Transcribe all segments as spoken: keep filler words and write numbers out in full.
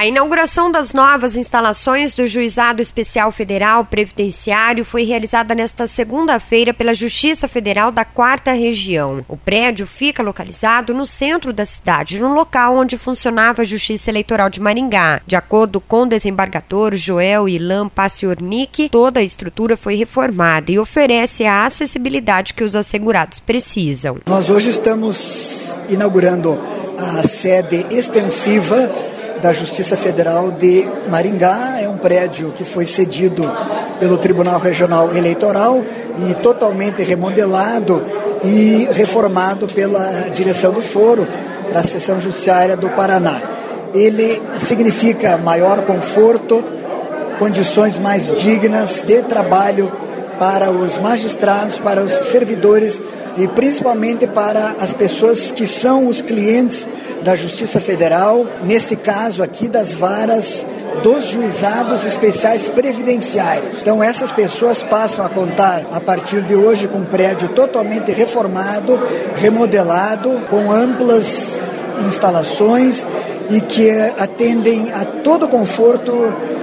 A inauguração das novas instalações do Juizado Especial Federal Previdenciário foi realizada nesta segunda-feira pela Justiça Federal da Quarta Região. O prédio fica localizado no centro da cidade, no local onde funcionava a Justiça Eleitoral de Maringá. De acordo com o desembargador Joel Ilan Paciornik, toda a estrutura foi reformada e oferece a acessibilidade que os assegurados precisam. Nós hoje estamos inaugurando a sede extensiva da Justiça Federal de Maringá. É um prédio que foi cedido pelo Tribunal Regional Eleitoral e totalmente remodelado e reformado pela direção do foro da Seção Judiciária do Paraná. Ele significa maior conforto, condições mais dignas de trabalho para os magistrados, para os servidores e principalmente para as pessoas que são os clientes da Justiça Federal, neste caso aqui das varas dos juizados especiais previdenciários. Então essas pessoas passam a contar a partir de hoje com um prédio totalmente reformado, remodelado, com amplas instalações e que atendem a todo conforto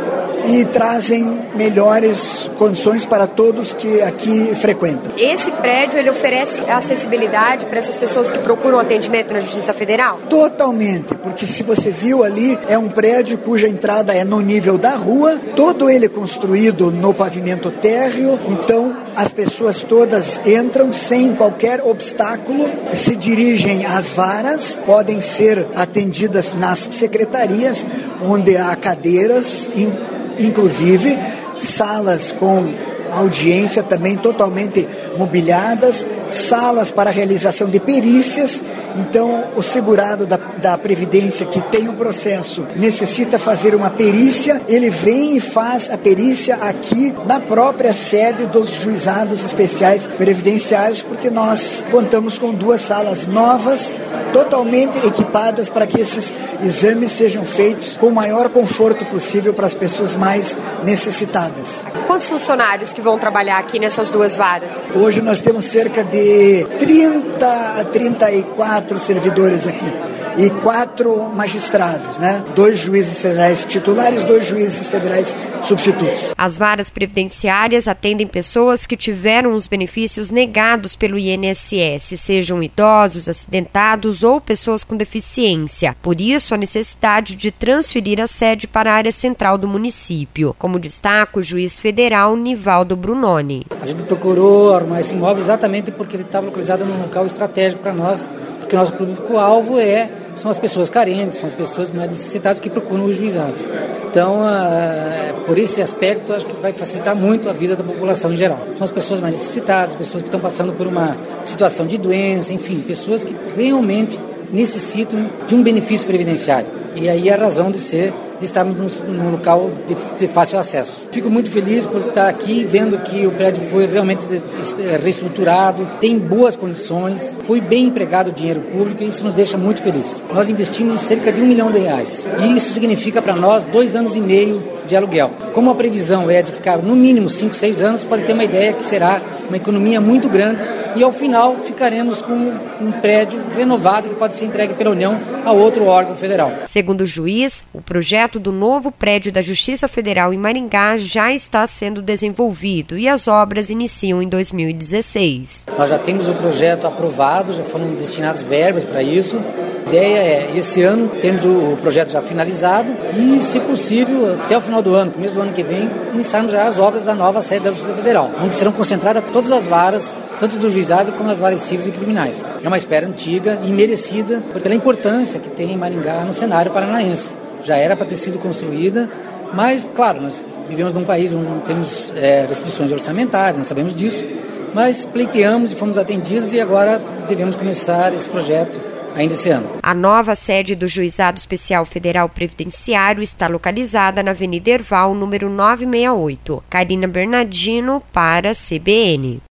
e trazem melhores condições para todos que aqui frequentam. Esse prédio, ele oferece acessibilidade para essas pessoas que procuram atendimento na Justiça Federal? Totalmente, porque se você viu ali, é um prédio cuja entrada é no nível da rua, todo ele construído no pavimento térreo, então as pessoas todas entram sem qualquer obstáculo, se dirigem às varas, podem ser atendidas nas secretarias, onde há cadeiras, inclusive salas com audiência também totalmente mobiliadas, salas para realização de perícias. Então o segurado da, da Previdência que tem um processo necessita fazer uma perícia, ele vem e faz a perícia aqui na própria sede dos juizados especiais previdenciários, porque nós contamos com duas salas novas, totalmente equipadas para que esses exames sejam feitos com o maior conforto possível para as pessoas mais necessitadas. Quantos funcionários que vão trabalhar aqui nessas duas varas? Hoje nós temos cerca de trinta a trinta e quatro servidores aqui e quatro magistrados, né? Dois juízes federais titulares, dois juízes federais substitutos. As varas previdenciárias atendem pessoas que tiveram os benefícios negados pelo I N S S, sejam idosos, acidentados ou pessoas com deficiência. Por isso, a necessidade de transferir a sede para a área central do município, como destaca o juiz federal Nivaldo Brunoni. A gente procurou arrumar esse imóvel exatamente porque ele estava localizado num local estratégico para nós, porque nosso público-alvo é são as pessoas carentes, são as pessoas mais necessitadas que procuram os juizados. Então, uh, por esse aspecto, acho que vai facilitar muito a vida da população em geral. São as pessoas mais necessitadas, pessoas que estão passando por uma situação de doença, enfim, pessoas que realmente necessitam de um benefício previdenciário. E aí é a razão de ser, de estarmos num, num local de, de fácil acesso. Fico muito feliz por estar aqui, vendo que o prédio foi realmente reestruturado, tem boas condições, foi bem empregado o dinheiro público e isso nos deixa muito felizes. Nós investimos cerca de um milhão de reais e isso significa para nós dois anos e meio de aluguel. Como a previsão é de ficar no mínimo cinco, seis anos, pode ter uma ideia que será uma economia muito grande e ao final ficaremos com um prédio renovado que pode ser entregue pela União a outro órgão federal. Segundo o juiz, o projeto do novo prédio da Justiça Federal em Maringá já está sendo desenvolvido e as obras iniciam em dois mil e dezesseis. Nós já temos o projeto aprovado, já foram destinados verbas para isso. A ideia é, esse ano, temos o projeto já finalizado e, se possível, até o final do ano, começo do ano que vem, iniciarmos já as obras da nova sede da Justiça Federal, onde serão concentradas todas as varas, tanto do juizado como as varas cíveis e criminais. É uma espera antiga e merecida pela importância que tem em Maringá no cenário paranaense. Já era para ter sido construída, mas, claro, nós vivemos num país onde não temos é, restrições orçamentárias, nós sabemos disso, mas pleiteamos e fomos atendidos e agora devemos começar esse projeto ainda esse ano. A nova sede do Juizado Especial Federal Previdenciário está localizada na Avenida Herval, número novecentos e sessenta e oito. Karina Bernardino para a C B N.